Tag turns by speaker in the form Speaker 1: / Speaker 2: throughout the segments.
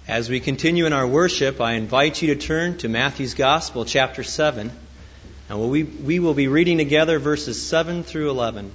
Speaker 1: As we continue in our worship, I invite you to turn to Matthew's Gospel, chapter 7, and we will be reading together verses 7 through 11.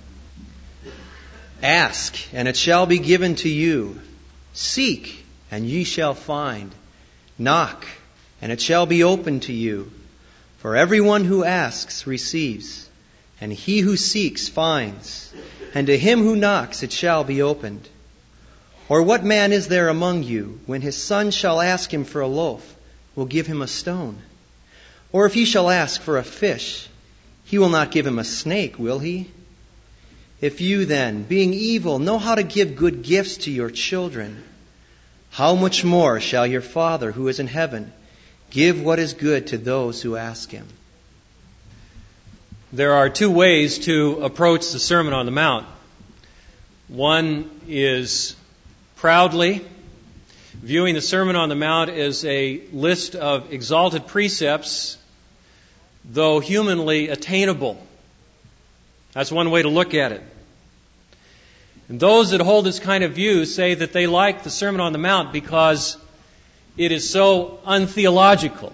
Speaker 1: Ask, and it shall be given to you. Seek, and ye shall find. Knock, and it shall be opened to you. For everyone who asks receives, and he who seeks finds, and to him who knocks it shall be opened. Or what man is there among you, when his son shall ask him for a loaf, will give him a stone? Or if he shall ask for a fish, he will not give him a snake, will he? If you then, being evil, know how to give good gifts to your children, how much more shall your Father who is in heaven give what is good to those who ask him?
Speaker 2: There are two ways to approach the Sermon on the Mount. One is proudly, viewing the Sermon on the Mount as a list of exalted precepts, though humanly attainable. That's one way to look at it. And those that hold this kind of view say that they like the Sermon on the Mount because it is so untheological.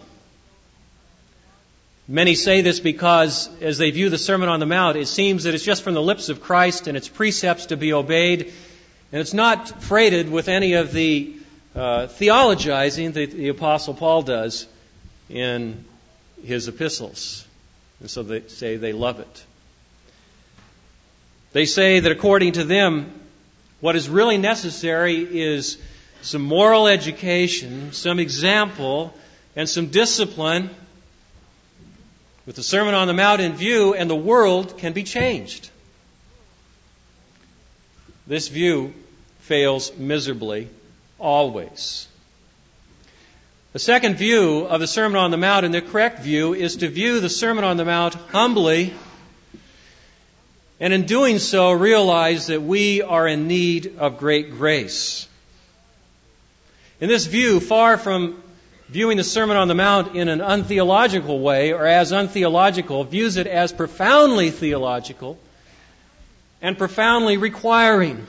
Speaker 2: Many say this because as they view the Sermon on the Mount, it seems that it's just from the lips of Christ and its precepts to be obeyed. And it's not freighted with any of the theologizing that the Apostle Paul does in his epistles. And so they say they love it. They say that according to them, what is really necessary is some moral education, some example, and some discipline with the Sermon on the Mount in view, and the world can be changed. This view fails miserably, always. The second view of the Sermon on the Mount, and the correct view, is to view the Sermon on the Mount humbly, and in doing so realize that we are in need of great grace. In this view, far from viewing the Sermon on the Mount in an untheological way, or as untheological, views it as profoundly theological and profoundly requiring.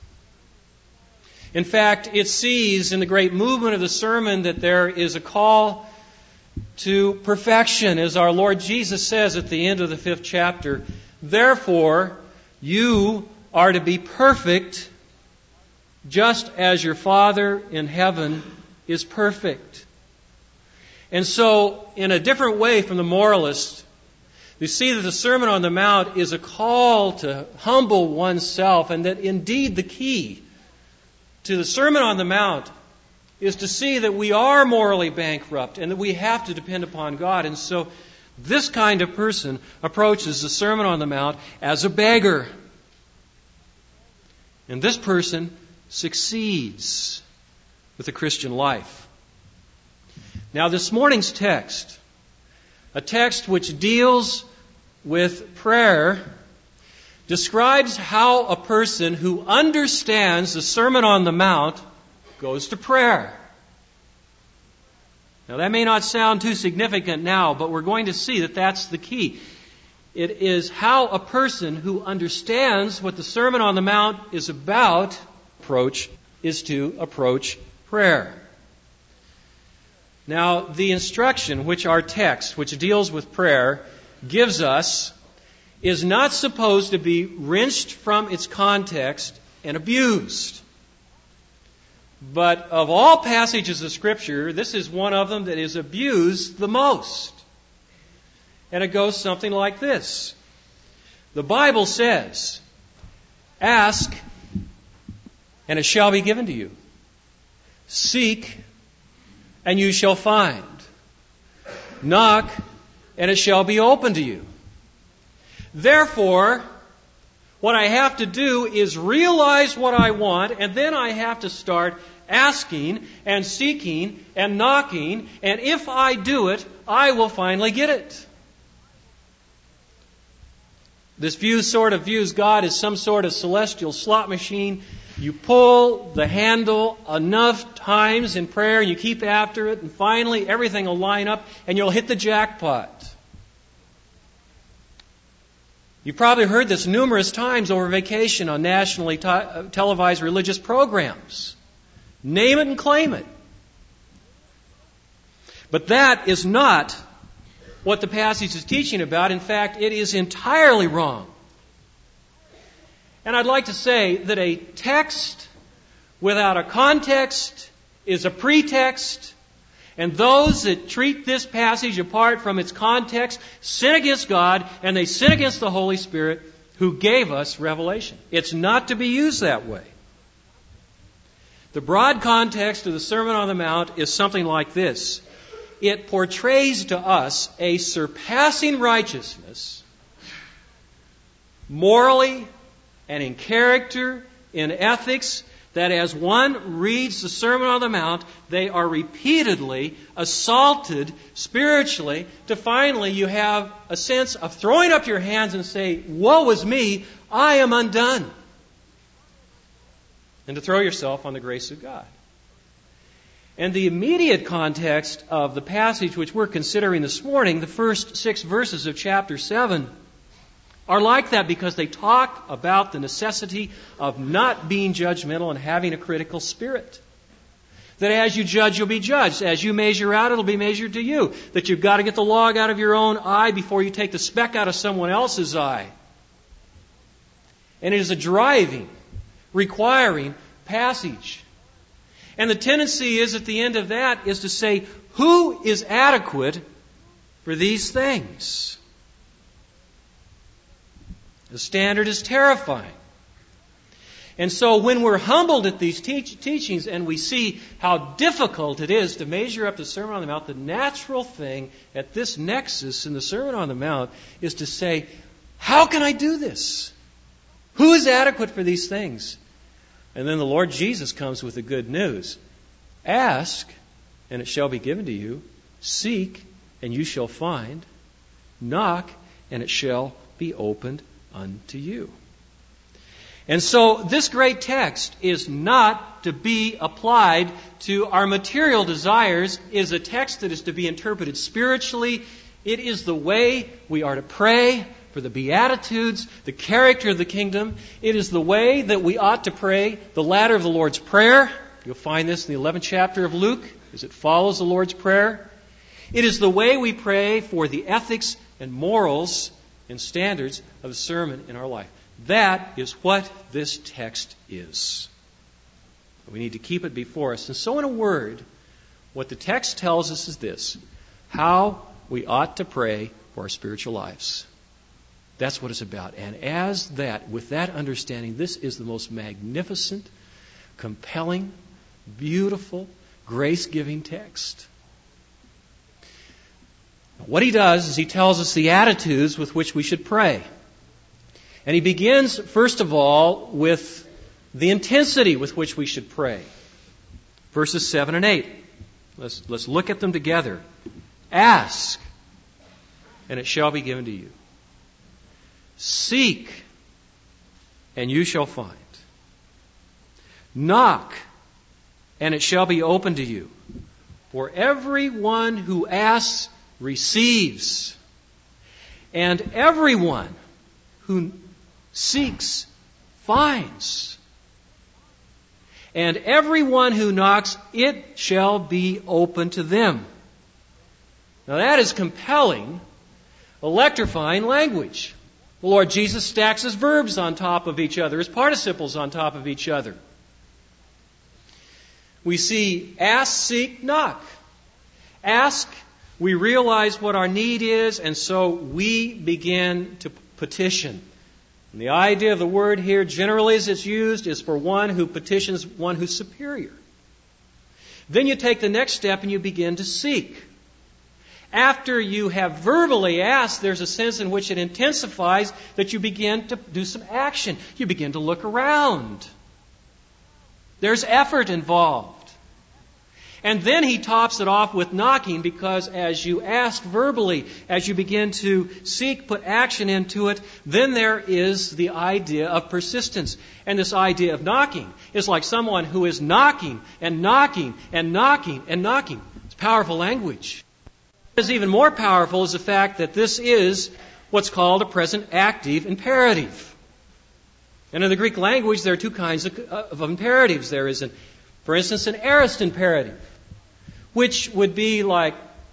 Speaker 2: In fact, it sees in the great movement of the sermon that there is a call to perfection, as our Lord Jesus says at the end of the 5th chapter. Therefore, you are to be perfect, just as your Father in heaven is perfect. And so, in a different way from the moralist, we see that the Sermon on the Mount is a call to humble oneself, and that indeed the key to the Sermon on the Mount is to see that we are morally bankrupt and that we have to depend upon God. And so this kind of person approaches the Sermon on the Mount as a beggar. And this person succeeds with the Christian life. Now, this morning's text, a text which deals with prayer, describes how a person who understands the Sermon on the Mount goes to prayer. Now, that may not sound too significant now, but we're going to see that that's the key. It is how a person who understands what the Sermon on the Mount is about is to approach prayer. Now, the instruction which our text, which deals with prayer, gives us is not supposed to be wrenched from its context and abused. But of all passages of Scripture, this is one of them that is abused the most. And it goes something like this. The Bible says, ask, and it shall be given to you. Seek, and you shall find. Knock, and it shall be opened to you. Therefore, what I have to do is realize what I want, and then I have to start asking and seeking and knocking, and if I do it, I will finally get it. This view sort of views God as some sort of celestial slot machine. You pull the handle enough times in prayer, you keep after it, and finally everything will line up, and you'll hit the jackpot. You've probably heard this numerous times over vacation on nationally televised religious programs. Name it and claim it. But that is not what the passage is teaching about. In fact, it is entirely wrong. And I'd like to say that a text without a context is a pretext, and those that treat this passage apart from its context sin against God, and they sin against the Holy Spirit who gave us revelation. It's not to be used that way. The broad context of the Sermon on the Mount is something like this. It portrays to us a surpassing righteousness, morally and in character, in ethics, that as one reads the Sermon on the Mount, they are repeatedly assaulted spiritually, to finally you have a sense of throwing up your hands and say, "Woe is me, I am undone." And to throw yourself on the grace of God. And the immediate context of the passage which we're considering this morning, the first 6 verses of chapter 7, are like that because they talk about the necessity of not being judgmental and having a critical spirit. That as you judge, you'll be judged. As you measure out, it'll be measured to you. That you've got to get the log out of your own eye before you take the speck out of someone else's eye. And it is a driving, requiring passage. And the tendency is at the end of that is to say, who is adequate for these things? The standard is terrifying. And so when we're humbled at these teachings and we see how difficult it is to measure up the Sermon on the Mount, the natural thing at this nexus in the Sermon on the Mount is to say, how can I do this? Who is adequate for these things? And then the Lord Jesus comes with the good news. Ask, and it shall be given to you. Seek, and you shall find. Knock, and it shall be opened unto you. And so this great text is not to be applied to our material desires. It is a text that is to be interpreted spiritually. It is the way we are to pray for the Beatitudes, the character of the kingdom. It is the way that we ought to pray the ladder of the Lord's Prayer. You'll find this in the 11th chapter of Luke as it follows the Lord's Prayer. It is the way we pray for the ethics and morals and standards of the sermon in our life. That is what this text is. We need to keep it before us. And so in a word, what the text tells us is this: how we ought to pray for our spiritual lives. That's what it's about. And with that understanding, this is the most magnificent, compelling, beautiful, grace-giving text. What he does is he tells us the attitudes with which we should pray. And he begins, first of all, with the intensity with which we should pray. Verses 7 and 8. Let's look at them together. Ask, and it shall be given to you. Seek, and you shall find. Knock, and it shall be opened to you. For everyone who asks receives, and everyone who seeks finds, and everyone who knocks, it shall be open to them. Now that is compelling, electrifying language. The Lord Jesus stacks his verbs on top of each other, his participles on top of each other. We see ask, seek, knock. Ask, we realize what our need is, and so we begin to petition. And the idea of the word here, generally as it's used, is for one who petitions one who's superior. Then you take the next step and you begin to seek. After you have verbally asked, there's a sense in which it intensifies that you begin to do some action. You begin to look around. There's effort involved. And then he tops it off with knocking, because as you ask verbally, as you begin to seek, put action into it, then there is the idea of persistence. And this idea of knocking is like someone who is knocking and knocking and knocking and knocking. It's powerful language. What is even more powerful is the fact that this is what's called a present active imperative. And in the Greek language, there are two kinds of imperatives. There is, for instance, an aorist imperative, which would be like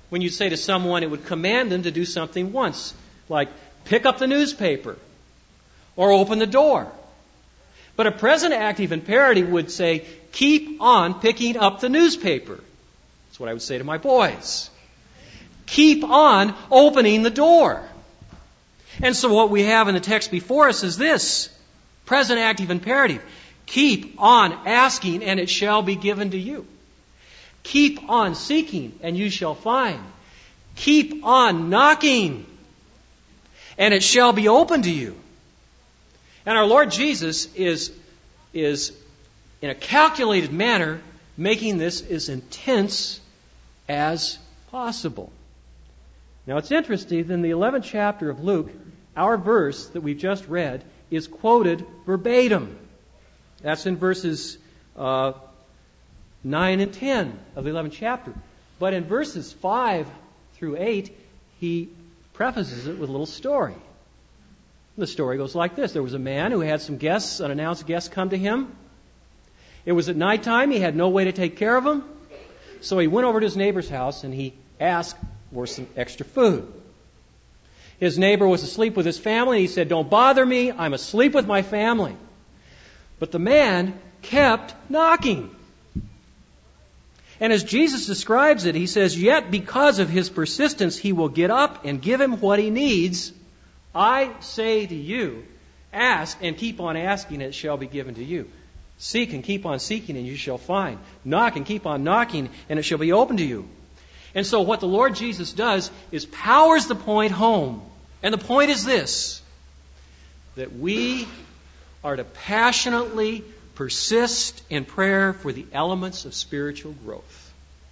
Speaker 2: when you say to someone it would command them to do something once, like pick up the newspaper or open the door. But a present active imperative would say, keep on picking up the newspaper. That's what I would say to my boys. Keep on opening the door. And so what we have in the text before us is this, present active imperative. Keep on asking, and it shall be given to you. Keep on seeking, and you shall find. Keep on knocking, and it shall be opened to you. And our Lord Jesus is in a calculated manner making this as intense as possible. Now it's interesting that in the 11th chapter of Luke, our verse that we've just read is quoted verbatim. That's in verses 9 and 10 of the 11th chapter. But in verses 5 through 8, he prefaces it with a little story. The story goes like this. There was a man who had some guests, unannounced guests, come to him. It was at nighttime. He had no way to take care of them. So he went over to his neighbor's house and he asked for some extra food. His neighbor was asleep with his family. He said, "Don't bother me. I'm asleep with my family." But the man kept knocking. And as Jesus describes it, he says, "Yet because of his persistence, he will get up and give him what he needs. I say to you, ask and keep on asking, and it shall be given to you. Seek and keep on seeking, and you shall find. Knock and keep on knocking, and it shall be opened to you." And so what the Lord Jesus does is powers the point home. And the point is this, that we are to passionately persist in prayer for the elements of spiritual growth.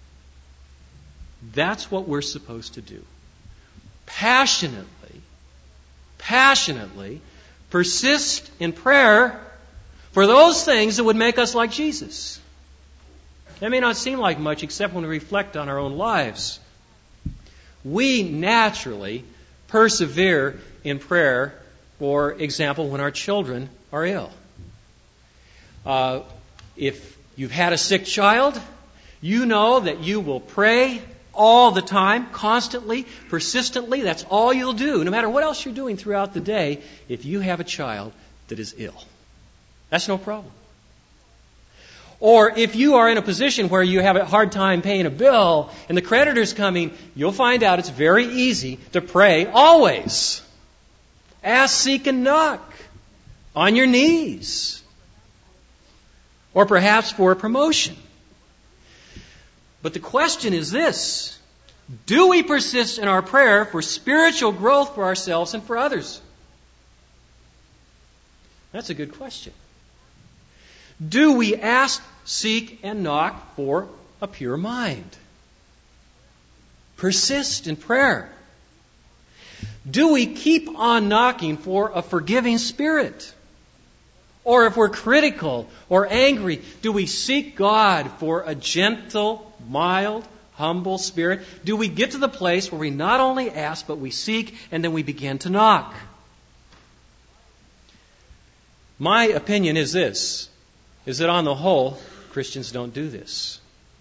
Speaker 2: That's what we're supposed to do. Passionately persist in prayer for those things that would make us like Jesus. That may not seem like much except when we reflect on our own lives. We naturally persevere in prayer, for example, when our children are ill. If you've had a sick child, you know that you will pray all the time, constantly, persistently. That's all you'll do, no matter what else you're doing throughout the day, if you have a child that is ill. That's no problem. Or if you are in a position where you have a hard time paying a bill and the creditor's coming, you'll find out it's very easy to pray always. Ask, seek, and knock on your knees. Or perhaps for a promotion. But the question is this: do we persist in our prayer for spiritual growth for ourselves and for others? That's a good question. Do we ask, seek, and knock for a pure mind? Persist in prayer. Do we keep on knocking for a forgiving spirit? Or if we're critical or angry, do we seek God for a gentle, mild, humble spirit? Do we get to the place where we not only ask, but we seek, and then we begin to knock? My opinion is this, is that on the whole, Christians don't do this.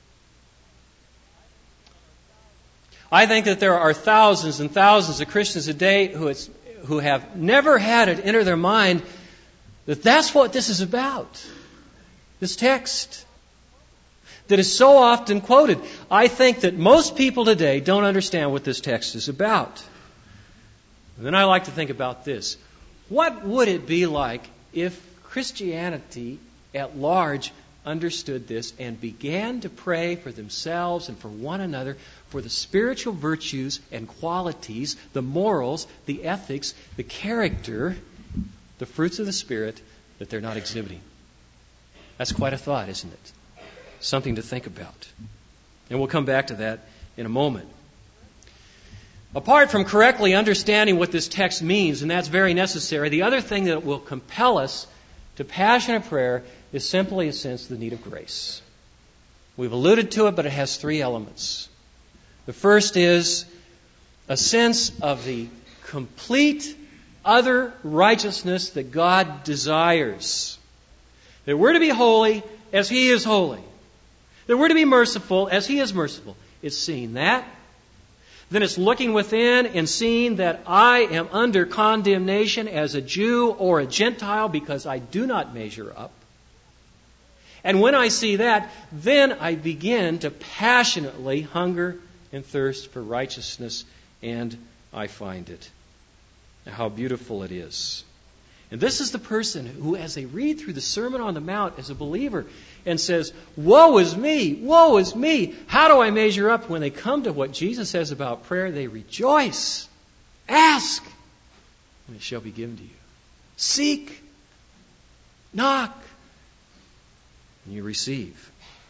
Speaker 2: I think that there are thousands and thousands of Christians today who have never had it enter their mind that that's what this is about. This text that is so often quoted. I think that most people today don't understand what this text is about. And then I like to think about this. What would it be like if Christianity at large understood this and began to pray for themselves and for one another for the spiritual virtues and qualities, the morals, the ethics, the character, the fruits of the Spirit that they're not exhibiting? That's quite a thought, isn't it? Something to think about. And we'll come back to that in a moment. Apart from correctly understanding what this text means, and that's very necessary, the other thing that will compel us to passionate prayer is simply a sense of the need of grace. We've alluded to it, but it has three elements. The first is a sense of the complete other righteousness that God desires. That we're to be holy as He is holy. That we're to be merciful as He is merciful. It's seeing that then it's looking within and seeing that I am under condemnation as a Jew or a Gentile because I do not measure up. And when I see that, then I begin to passionately hunger and thirst for righteousness, and I find it. Now, how beautiful it is. And this is the person who, as they read through the Sermon on the Mount as a believer and says, woe is me, woe is me, how do I measure up? When they come to what Jesus says about prayer, they rejoice. Ask, and it shall be given to you. Seek, knock, and you receive.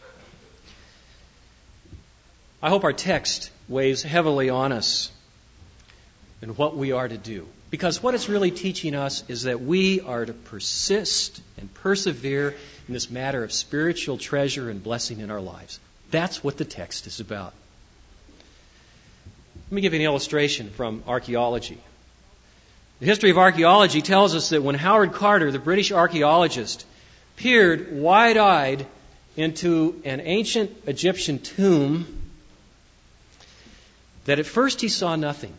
Speaker 2: I hope our text weighs heavily on us in what we are to do. Because what it's really teaching us is that we are to persist and persevere in this matter of spiritual treasure and blessing in our lives. That's what the text is about. Let me give you an illustration from archaeology. The history of archaeology tells us that when Howard Carter, the British archaeologist, peered wide-eyed into an ancient Egyptian tomb, that at first he saw nothing.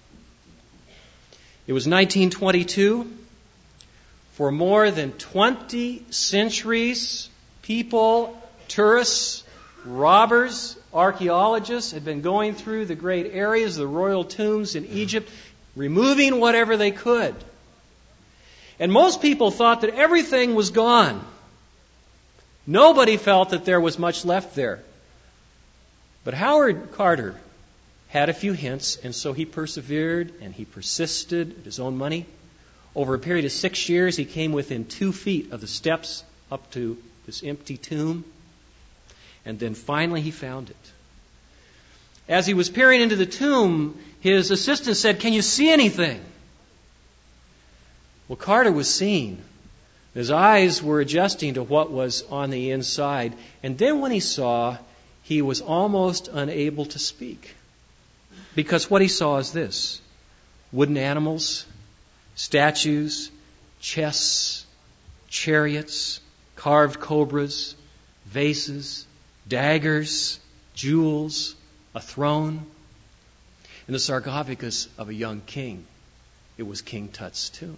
Speaker 2: It was 1922. For more than 20 centuries, people, tourists, robbers, archaeologists had been going through the great areas, the royal tombs in Egypt, removing whatever they could. And most people thought that everything was gone. Nobody felt that there was much left there. But Howard Carter had a few hints, and so he persevered and he persisted at his own money. Over a period of 6 years, he came within 2 feet of the steps up to this empty tomb. And then finally he found it. As he was peering into the tomb, his assistant said, "Can you see anything?" Well, Carter was seeing. His eyes were adjusting to what was on the inside. And then when he saw, he was almost unable to speak. Because what he saw is this: wooden animals, statues, chests, chariots, carved cobras, vases, daggers, jewels, a throne, and the sarcophagus of a young king. It was King Tut's tomb.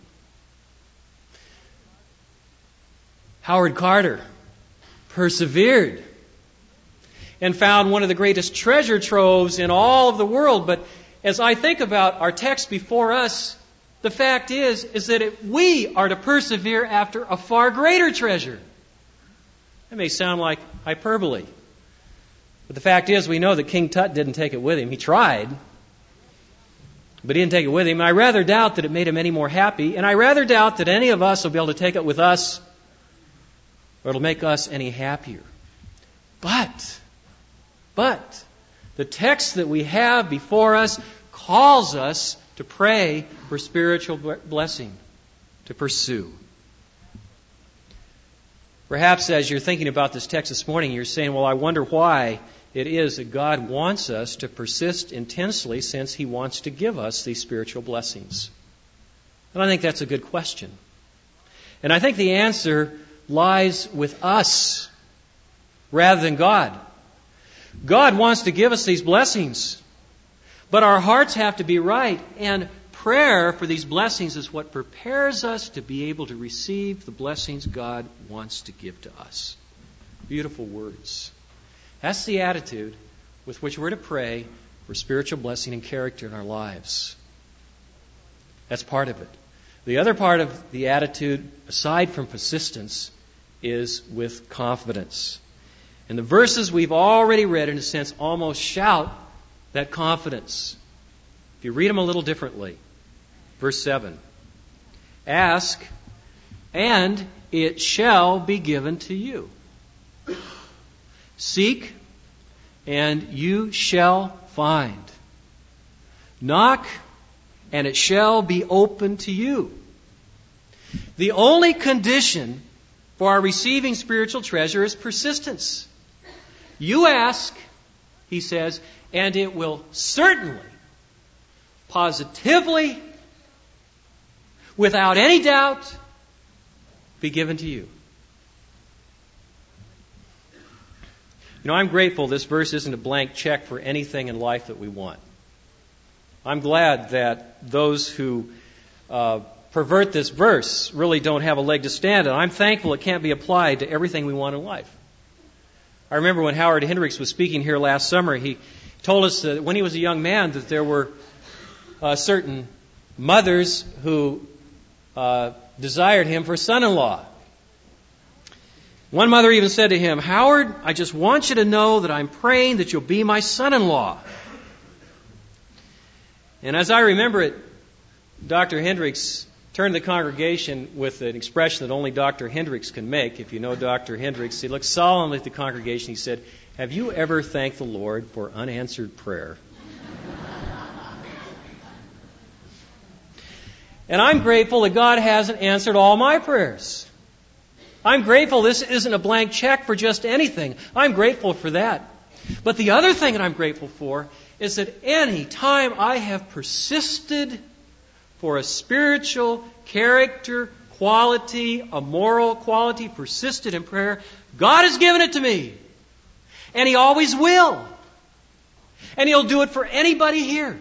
Speaker 2: Howard Carter persevered and found one of the greatest treasure troves in all of the world. But as I think about our text before us, the fact is that we are to persevere after a far greater treasure. That may sound like hyperbole. But the fact is, we know that King Tut didn't take it with him. He tried, but he didn't take it with him. I rather doubt that it made him any more happy, and I rather doubt that any of us will be able to take it with us, or it'll make us any happier. But the text that we have before us calls us to pray for spiritual blessing, to pursue. Perhaps as you're thinking about this text this morning, you're saying, well, I wonder why it is that God wants us to persist intensely, since He wants to give us these spiritual blessings. And I think that's a good question. And I think the answer lies with us rather than God. God wants to give us these blessings, but our hearts have to be right, and prayer for these blessings is what prepares us to be able to receive the blessings God wants to give to us. Beautiful words. That's the attitude with which we're to pray for spiritual blessing and character in our lives. That's part of it. The other part of the attitude, aside from persistence, is with confidence. And the verses we've already read, in a sense, almost shout that confidence. If you read them a little differently. Verse 7. Ask, and it shall be given to you. Seek, and you shall find. Knock, and it shall be open to you. The only condition for our receiving spiritual treasure is persistence. You ask, he says, and it will certainly, positively, without any doubt, be given to you. You know, I'm grateful this verse isn't a blank check for anything in life that we want. I'm glad that those who pervert this verse really don't have a leg to stand on. I'm thankful it can't be applied to everything we want in life. I remember when Howard Hendricks was speaking here last summer, he told us that when he was a young man that there were certain mothers who desired him for son-in-law. One mother even said to him, "Howard, I just want you to know that I'm praying that you'll be my son-in-law." And as I remember it, Dr. Hendricks turned to the congregation with an expression that only Dr. Hendricks can make. If you know Dr. Hendricks, he looked solemnly at the congregation. He said, "Have you ever thanked the Lord for unanswered prayer?" And I'm grateful that God hasn't answered all my prayers. I'm grateful this isn't a blank check for just anything. I'm grateful for that. But the other thing that I'm grateful for is that any time I have persisted for a spiritual character quality, a moral quality, persisted in prayer, God has given it to me. And He always will. And He'll do it for anybody here.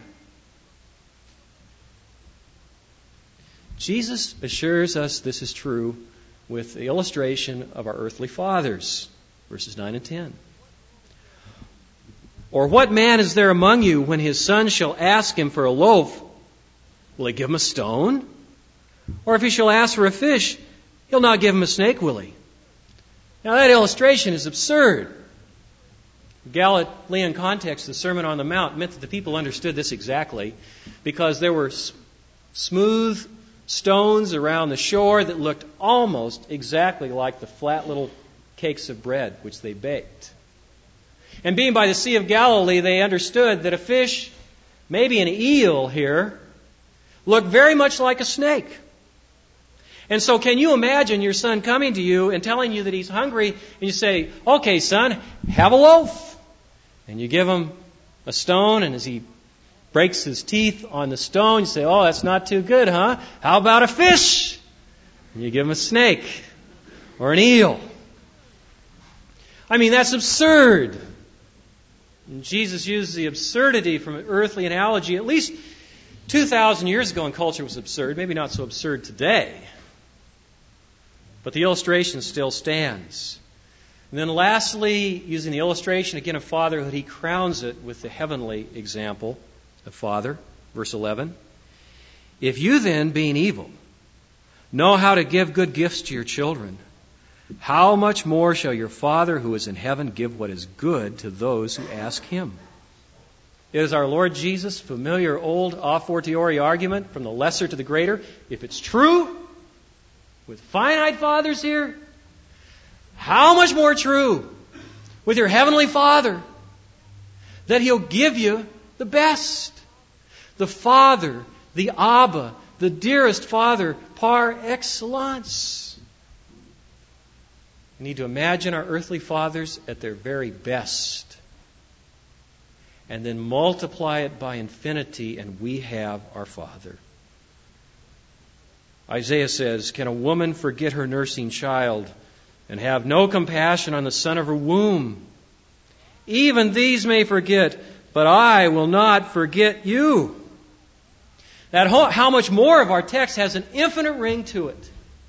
Speaker 2: Jesus assures us this is true with the illustration of our earthly fathers, verses 9 and 10. "Or what man is there among you when his son shall ask him for a loaf? Will he give him a stone? Or if he shall ask for a fish, he'll not give him a snake, will he?" Now that illustration is absurd. The Galilean context of the Sermon on the Mount meant that the people understood this exactly because there were smooth stones around the shore that looked almost exactly like the flat little cakes of bread which they baked. And being by the Sea of Galilee, they understood that a fish, maybe an eel here, looked very much like a snake. And so can you imagine your son coming to you and telling you that he's hungry, and you say, "Okay, son, have a loaf." And you give him a stone, and as he breaks his teeth on the stone, you say, "Oh, that's not too good, huh? How about a fish?" And you give him a snake or an eel. I mean, that's absurd. And Jesus uses the absurdity from an earthly analogy. At least 2,000 years ago in culture was absurd. Maybe not so absurd today. But the illustration still stands. And then lastly, using the illustration again of fatherhood, he crowns it with the heavenly example of Father. Verse 11. "If you then, being evil, know how to give good gifts to your children, how much more shall your Father who is in heaven give what is good to those who ask Him?" It is our Lord Jesus' familiar old a fortiori argument from the lesser to the greater. If it's true with finite fathers here, how much more true with your Heavenly Father that He'll give you the best. The Father, the Abba, the dearest Father par excellence. We need to imagine our earthly fathers at their very best. And then multiply it by infinity, and we have our Father. Isaiah says, "Can a woman forget her nursing child and have no compassion on the son of her womb? Even these may forget, but I will not forget you." That how much more of our text has an infinite ring to it.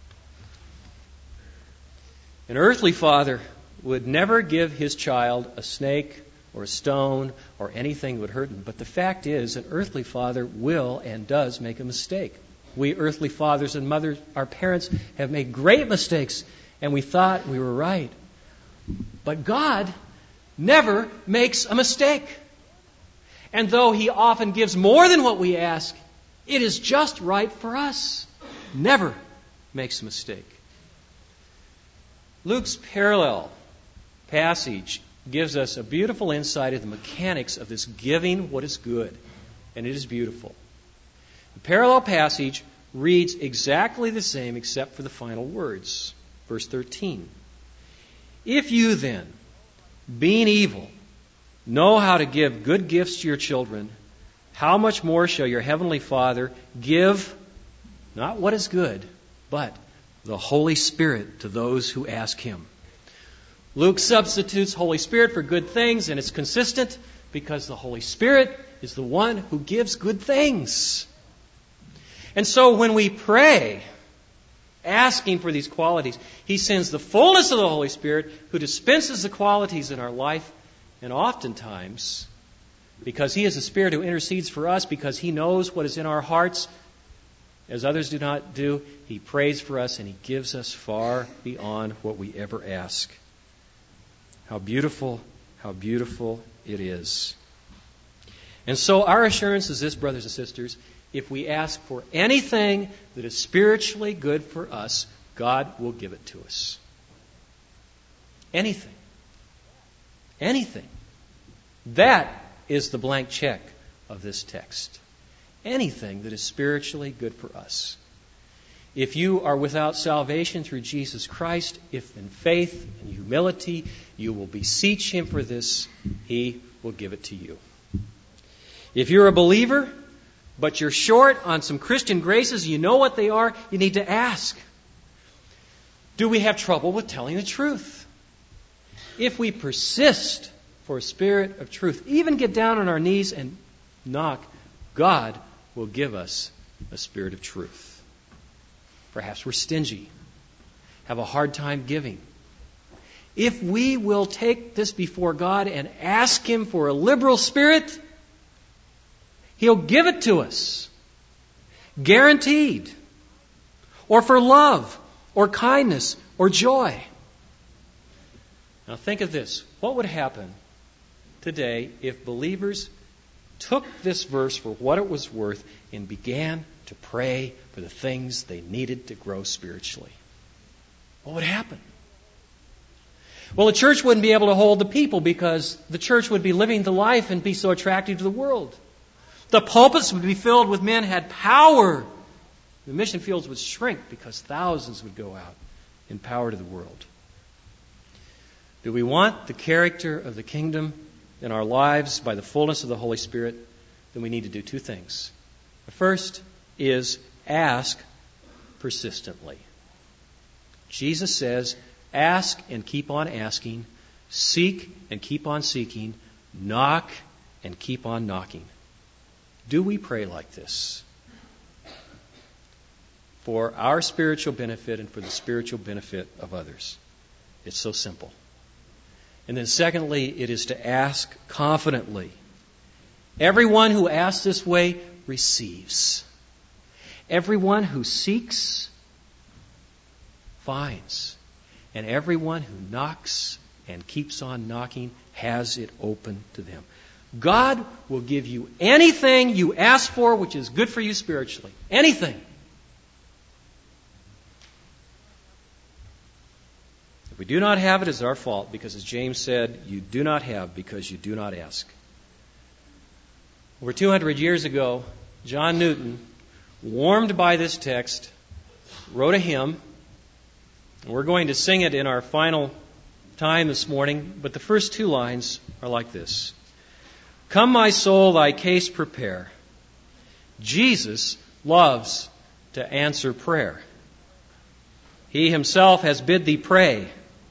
Speaker 2: An earthly father would never give his child a snake or a stone or anything that would hurt him. But the fact is, an earthly father will and does make a mistake. We earthly fathers and mothers, our parents, have made great mistakes, and we thought we were right. But God never makes a mistake. And though He often gives more than what we ask, it is just right for us. Never makes a mistake. Luke's parallel passage gives us a beautiful insight into the mechanics of this giving what is good. And it is beautiful. The parallel passage reads exactly the same except for the final words. Verse 13. "If you then, being evil, know how to give good gifts to your children, how much more shall your heavenly Father give, not what is good, but the Holy Spirit to those who ask Him." Luke substitutes Holy Spirit for good things, and it's consistent. Because the Holy Spirit is the one who gives good things. And so when we pray, asking for these qualities, He sends the fullness of the Holy Spirit who dispenses the qualities in our life. And oftentimes, because He is the Spirit who intercedes for us, because He knows what is in our hearts, as others do not do, He prays for us and He gives us far beyond what we ever ask. How beautiful it is. And so our assurance is this, brothers and sisters: if we ask for anything that is spiritually good for us, God will give it to us. Anything. Anything. That is the blank check of this text. Anything that is spiritually good for us. If you are without salvation through Jesus Christ, if in faith and humility you will beseech Him for this, He will give it to you. If you're a believer, but you're short on some Christian graces, you know what they are, you need to ask. Do we have trouble with telling the truth? If we persist for a spirit of truth, even get down on our knees and knock, God will give us a spirit of truth. Perhaps we're stingy, have a hard time giving. If we will take this before God and ask Him for a liberal spirit, He'll give it to us. Guaranteed. Or for love, or kindness, or joy. Now think of this. What would happen today if believers took this verse for what it was worth and began to pray for the things they needed to grow spiritually? What would happen? Well, the church wouldn't be able to hold the people because the church would be living the life and be so attractive to the world. The pulpits would be filled with men who had power. The mission fields would shrink because thousands would go out in power to the world. Do we want the character of the kingdom in our lives by the fullness of the Holy Spirit? Then we need to do two things. The first is ask persistently. Jesus says, ask and keep on asking, seek and keep on seeking, knock and keep on knocking. Do we pray like this? For our spiritual benefit and for the spiritual benefit of others. It's so simple. And then secondly, it is to ask confidently. Everyone who asks this way receives. Everyone who seeks finds. And everyone who knocks and keeps on knocking has it open to them. God will give you anything you ask for which is good for you spiritually. Anything. If we do not have it, it's our fault, because as James said, you do not have because you do not ask. Over 200 years ago, John Newton, warmed by this text, wrote a hymn. We're going to sing it in our final time this morning, but the first two lines are like this. Come, my soul, thy case prepare. Jesus loves to answer prayer. He Himself has bid thee pray.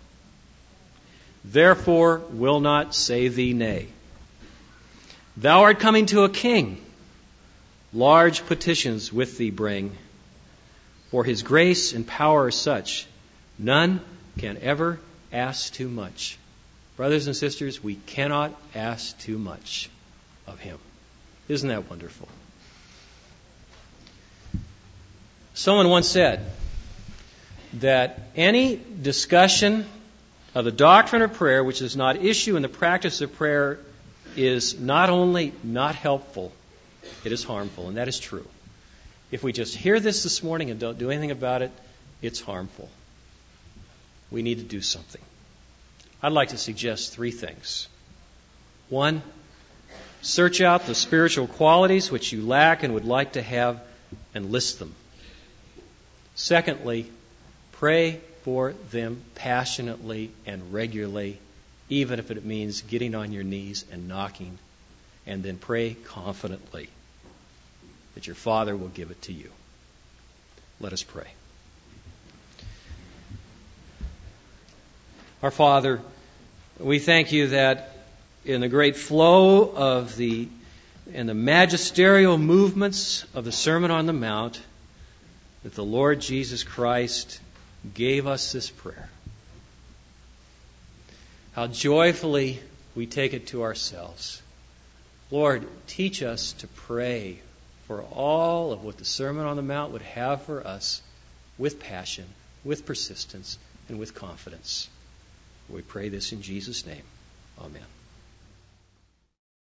Speaker 2: Therefore will not say thee nay. Thou art coming to a king. Large petitions with thee bring. For His grace and power are such, none can ever ask too much. Brothers and sisters, we cannot ask too much of Him. Isn't that wonderful? Someone once said that any discussion of the doctrine of prayer which does not issue in the practice of prayer is not only not helpful, it is harmful, and that is true. If we just hear this morning and don't do anything about it, it's harmful. We need to do something. I'd like to suggest three things. One, search out the spiritual qualities which you lack and would like to have and list them. Secondly, pray for them passionately and regularly, even if it means getting on your knees and knocking. And then pray confidently that your Father will give it to you. Let us pray. Our Father, we thank You that in the great flow of the magisterial movements of the Sermon on the Mount that the Lord Jesus Christ gave us this prayer. How joyfully we take it to ourselves. Lord, teach us to pray for all of what the Sermon on the Mount would have for us with passion, with persistence, and with confidence. We pray this in Jesus' name. Amen.